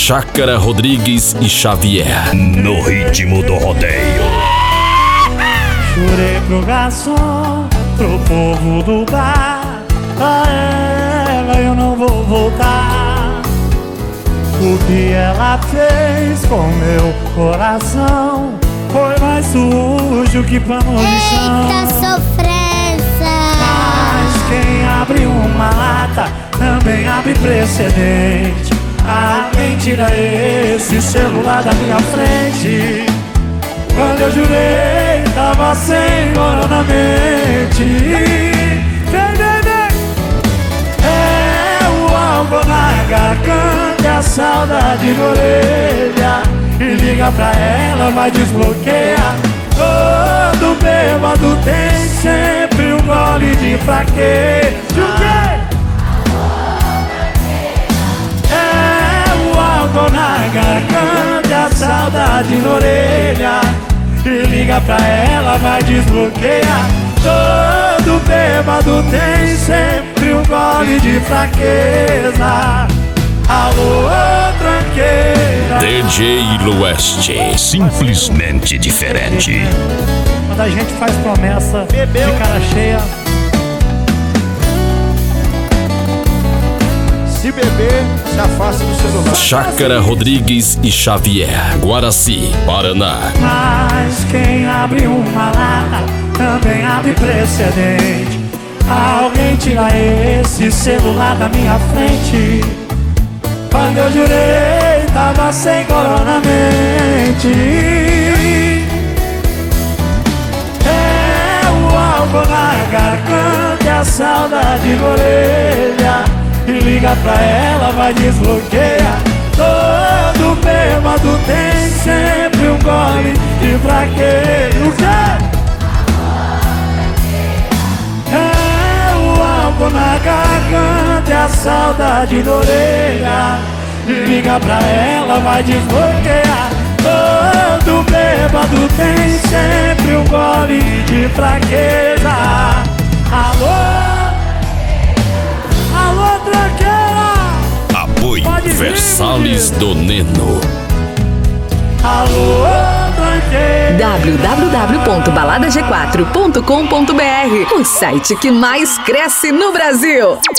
Chácara Rodrigues e Xavier. No ritmo do rodeio. Jurei pro garçom, pro povo do bar, a ela eu não vou voltar. O que ela fez com meu coração foi mais sujo que pano de chão. Eita sofrência! Mas quem abre uma lata também abre precedente. Alguém tira esse celular da minha frente. Quando eu jurei, tava sem hora na mente. Vem, vem, vem! É o álcool na garganta e a saudade na orelha. E liga pra ela, vai desbloquear. Todo bêbado tem sempre um gole de fraqueza. O quê? É o álcool na garganta e a saudade na orelha. E liga pra ela, vai desbloquear. Todo bêbado tem sempre um gole de fraqueza. Alô, tranqueira. DJ Lueste. Simplesmente diferente. Quando a gente faz promessa de cara cheia, Se beber, se afasta do celular. Chácara Rodrigues e Xavier. Guaraci, Paraná. mas quem abre uma lata também abre precedente. Alguém tira esse celular da minha frente. Quando eu jurei, tava sem corona na mente. É o álcool na garganta e a saudade na orelha. E liga pra ela, vai desbloquear. Todo bêbado tem sempre um gole de fraqueza. O quê? É o álcool na garganta e a saudade na orelha. E liga pra ela, vai desbloquear. Todo bêbado tem sempre um gole de fraqueza. Alô? Alô, tranqueira! Apoio. Pode vir, Versalhes menino. do Neno. Alô, tranqueira! www.baladag4.com.br, o site que mais cresce no Brasil.